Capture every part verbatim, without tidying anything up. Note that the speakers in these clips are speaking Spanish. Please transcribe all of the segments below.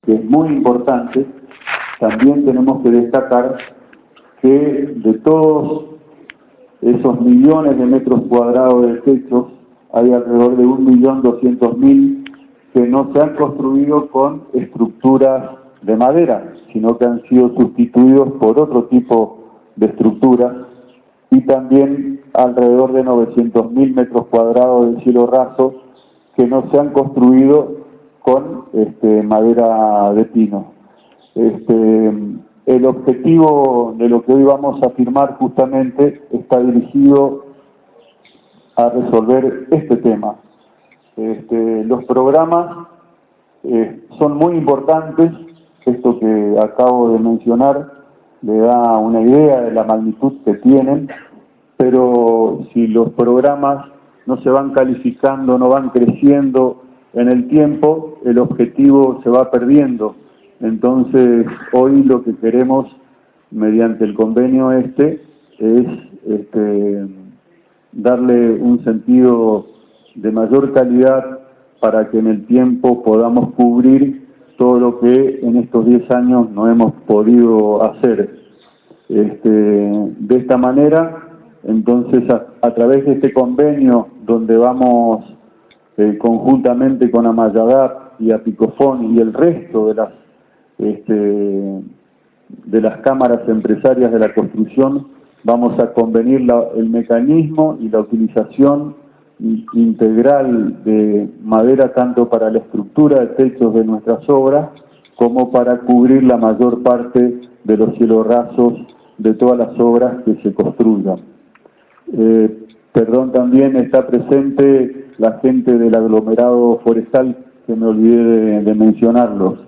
que es muy importante, también tenemos que destacar que de todos esos millones de metros cuadrados de techos, hay alrededor de un millón doscientos mil que no se han construido con estructuras de madera, sino que han sido sustituidos por otro tipo de estructuras, y también alrededor de novecientos mil metros cuadrados de cielo raso que no se han construido con este, madera de pino. Este, el objetivo de lo que hoy vamos a firmar justamente está dirigido a resolver este tema. Este, los programas eh, son muy importantes, esto que acabo de mencionar le da una idea de la magnitud que tienen, pero si los programas no se van calificando, no van creciendo en el tiempo, el objetivo se va perdiendo. Entonces, hoy lo que queremos, mediante el convenio este, es este, darle un sentido de mayor calidad para que en el tiempo podamos cubrir todo lo que en estos diez años no hemos podido hacer. Este, de esta manera, entonces, a, a través de este convenio, donde vamos eh, conjuntamente con Amayadap y Apicofón y el resto de las Este, de las cámaras empresarias de la construcción, vamos a convenir la, el mecanismo y la utilización integral de madera tanto para la estructura de techos de nuestras obras como para cubrir la mayor parte de los cielos rasos de todas las obras que se construyan. Eh, perdón, también está presente la gente del aglomerado forestal, que me olvidé de, de mencionarlos.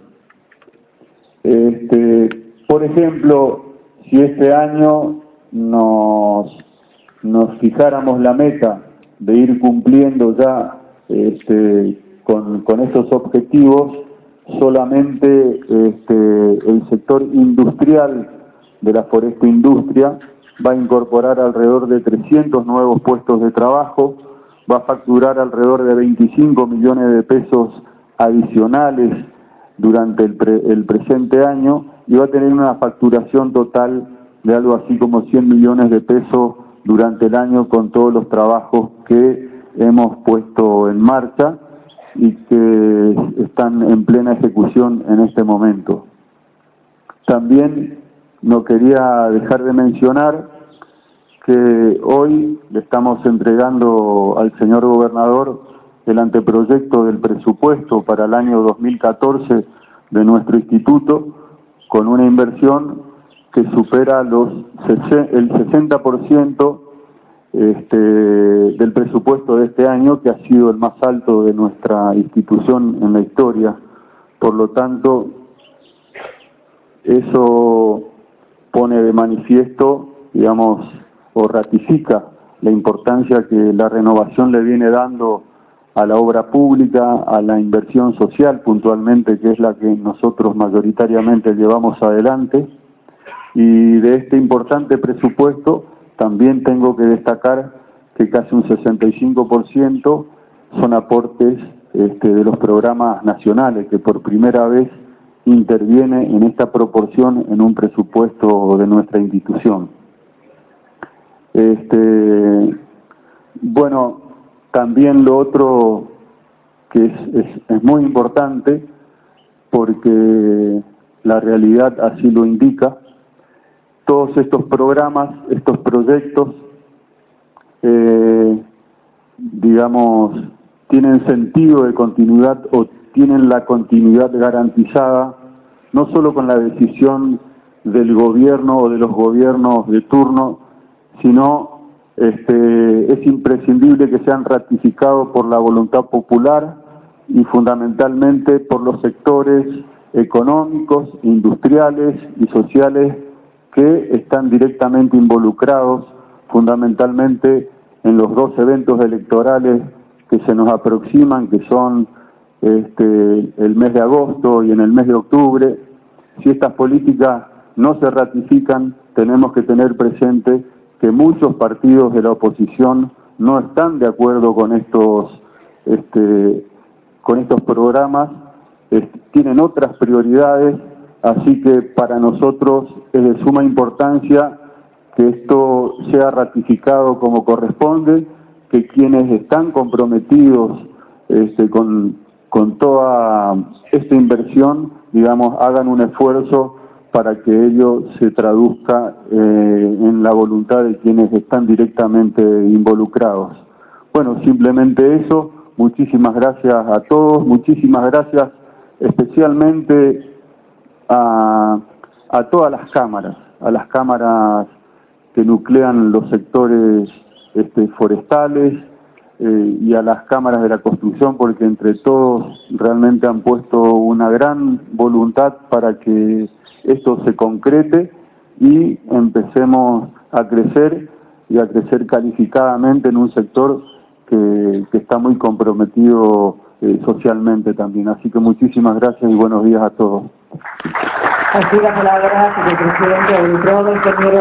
Este, por ejemplo, si este año nos, nos fijáramos la meta de ir cumpliendo ya este, con, con estos objetivos, solamente este, el sector industrial de la forestoindustria va a incorporar alrededor de trescientos nuevos puestos de trabajo, va a facturar alrededor de veinticinco millones de pesos adicionales durante el, pre, el presente año, y va a tener una facturación total de algo así como cien millones de pesos durante el año, con todos los trabajos que hemos puesto en marcha y que están en plena ejecución en este momento. También no quería dejar de mencionar que hoy le estamos entregando al señor gobernador el anteproyecto del presupuesto para el año dos mil catorce de nuestro instituto, con una inversión que supera los el sesenta por ciento este, del presupuesto de este año, que ha sido el más alto de nuestra institución en la historia. Por lo tanto, eso pone de manifiesto, digamos, o ratifica la importancia que la renovación le viene dando a la obra pública, a la inversión social puntualmente, que es la que nosotros mayoritariamente llevamos adelante. Y de este importante presupuesto también tengo que destacar que casi un sesenta y cinco por ciento son aportes este, de los programas nacionales, que por primera vez interviene en esta proporción en un presupuesto de nuestra institución. Este, bueno, también lo otro que es, es, es muy importante, porque la realidad así lo indica, todos estos programas, estos proyectos, eh, digamos, tienen sentido de continuidad o tienen la continuidad garantizada, no solo con la decisión del gobierno o de los gobiernos de turno, sino este, es imprescindible que sean ratificados por la voluntad popular y fundamentalmente por los sectores económicos, industriales y sociales que están directamente involucrados fundamentalmente en los dos eventos electorales que se nos aproximan, que son este, el mes de agosto y en el mes de octubre. Si estas políticas no se ratifican, tenemos que tener presente que muchos partidos de la oposición no están de acuerdo con estos, este, con estos programas, eh, tienen otras prioridades, así que para nosotros es de suma importancia que esto sea ratificado como corresponde, que quienes están comprometidos este, con, con toda esta inversión, digamos, hagan un esfuerzo para que ello se traduzca eh, en la voluntad de quienes están directamente involucrados. Bueno, simplemente eso. Muchísimas gracias a todos, muchísimas gracias especialmente a, a todas las cámaras, a las cámaras que nuclean los sectores este, forestales eh, y a las cámaras de la construcción, porque entre todos realmente han puesto una gran voluntad para que esto se concrete y empecemos a crecer y a crecer calificadamente en un sector que, que está muy comprometido eh, socialmente también. Así que muchísimas gracias y buenos días a todos. Así la palabra del presidente del ingeniero